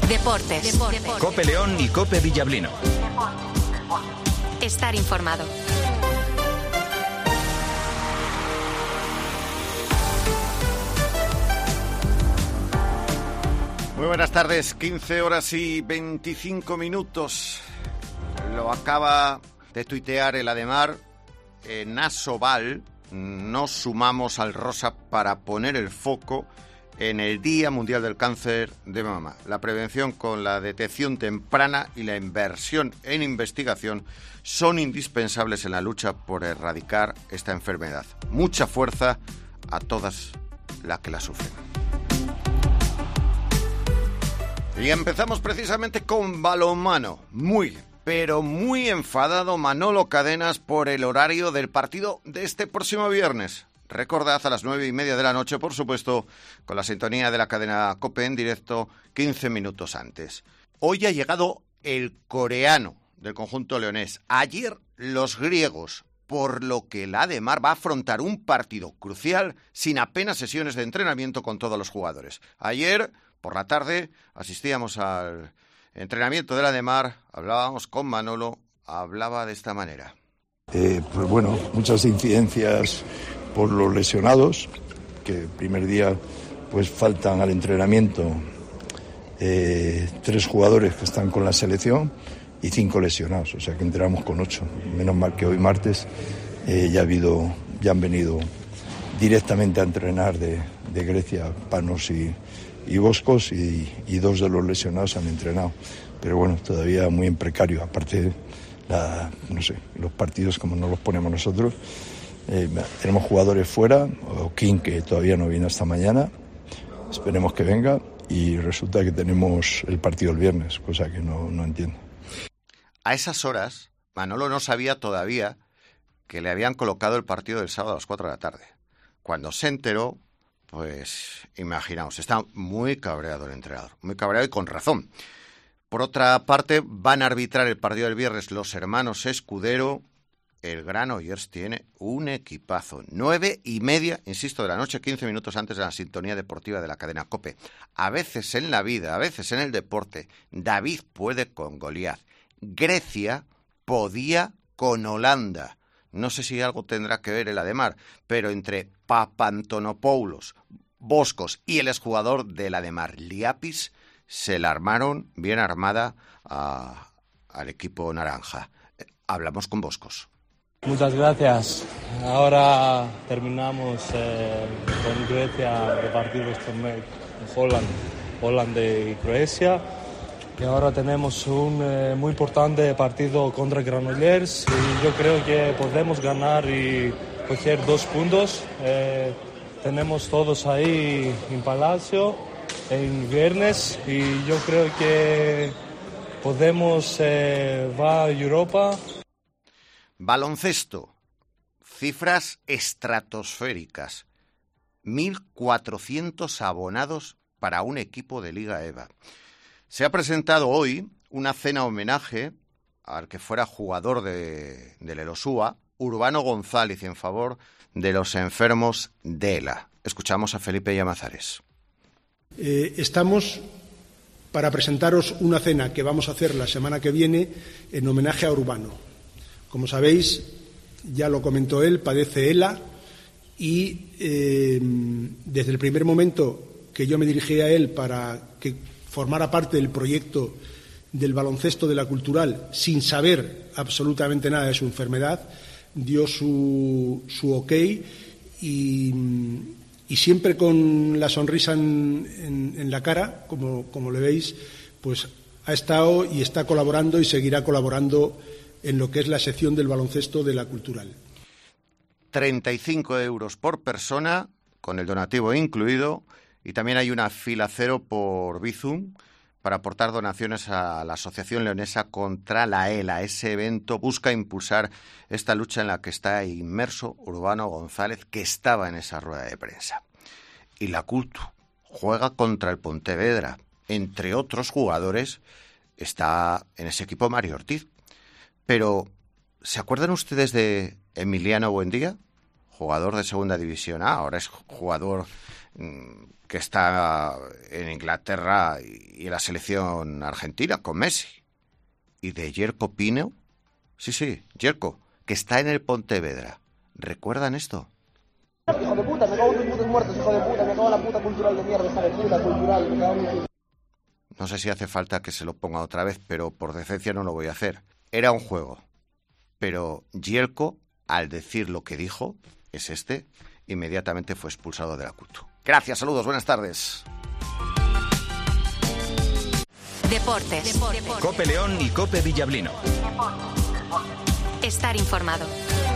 Deportes. COPE León y COPE Villablino. Estar informado. Muy buenas tardes, 15 horas y 25 minutos. Lo acaba de tuitear el Ademar. En Asobal nos sumamos al rosa para poner el foco en el Día Mundial del Cáncer de Mama. La prevención con la detección temprana y la inversión en investigación son indispensables en la lucha por erradicar esta enfermedad. Mucha fuerza a todas las que la sufren. Y empezamos precisamente con balonmano. Pero muy enfadado Manolo Cadenas por el horario del partido de este próximo viernes. Recordad, a las 9:30 de la noche, por supuesto, con la sintonía de la cadena COPE en directo 15 minutos antes. Hoy ha llegado el coreano del conjunto leonés. Ayer los griegos, por lo que la Ademar va a afrontar un partido crucial sin apenas sesiones de entrenamiento con todos los jugadores. Ayer, por la tarde, asistíamos al entrenamiento de la Ademar, hablábamos con Manolo, hablaba de esta manera. Pues bueno, muchas incidencias por los lesionados, que el primer día pues faltan al entrenamiento 3 jugadores que están con la selección y 5 lesionados, o sea que entramos con 8. Menos mal que hoy martes ya han venido directamente a entrenar de Grecia Panos y Boscos, y 2 de los lesionados han entrenado, pero bueno, todavía muy en precario. Aparte, los partidos como no los ponemos nosotros, tenemos jugadores fuera, o King, que todavía no viene hasta mañana, esperemos que venga, y resulta que tenemos el partido el viernes, cosa que no entiendo. A esas horas, Manolo no sabía todavía que le habían colocado el partido del sábado a las 4 de la tarde. Cuando se enteró, pues imaginaos, está muy cabreado el entrenador, muy cabreado y con razón. Por otra parte, van a arbitrar el partido del viernes los hermanos Escudero. El Granollers tiene un equipazo. 9:30, insisto, de la noche, 15 minutos antes de la sintonía deportiva de la cadena COPE. A veces en la vida, a veces en el deporte, David puede con Goliat. Grecia podía con Holanda. No sé si algo tendrá que ver el Ademar, pero entre Papantonopoulos, Boscos y el exjugador del Ademar, Liapis, se la armaron bien armada al equipo naranja. Hablamos con Boscos. Muchas gracias. Ahora terminamos con Grecia de partidos con Holanda y Croacia. Y ahora tenemos un muy importante partido contra Granollers y yo creo que podemos ganar y coger 2 puntos. Tenemos todos ahí en Palacio en viernes y yo creo que podemos va a Europa. Baloncesto, cifras estratosféricas, 1.400 abonados para un equipo de Liga EVA. Se ha presentado hoy una cena homenaje al que fuera jugador del Elosúa, Urbano González, en favor de los enfermos de ELA. Escuchamos a Felipe Llamazares. Estamos para presentaros una cena que vamos a hacer la semana que viene en homenaje a Urbano. Como sabéis, ya lo comentó él, padece ELA y desde el primer momento que yo me dirigí a él para que formara parte del proyecto del baloncesto de la Cultural, sin saber absolutamente nada de su enfermedad, dio su ok y siempre con la sonrisa en la cara, como le veis, pues ha estado y está colaborando y seguirá colaborando en lo que es la sección del baloncesto de la Cultural. 35 euros por persona, con el donativo incluido, y también hay una fila cero por Bizum para aportar donaciones a la Asociación Leonesa contra la ELA. Ese evento busca impulsar esta lucha en la que está inmerso Urbano González, que estaba en esa rueda de prensa. Y la Cultu juega contra el Pontevedra. Entre otros jugadores está en ese equipo Mario Ortiz. Pero, ¿se acuerdan ustedes de Emiliano Buendía? Jugador de Segunda División A, ahora es jugador que está en Inglaterra y en la selección argentina con Messi. Y de Jerko Pino, sí, Jerko, que está en el Pontevedra. ¿Recuerdan esto? Hijo de puta, me cago en tus putos muertos, hijo de puta, me cago en la puta cultural de mierda, esta de puta cultural, me cago en mi... No sé si hace falta que se lo ponga otra vez, pero por decencia no lo voy a hacer. Era un juego. Pero Jerko, al decir lo que dijo, inmediatamente fue expulsado de la CUT. Gracias, saludos, buenas tardes. Deportes. Cope León y Cope Villablino. Estar informado.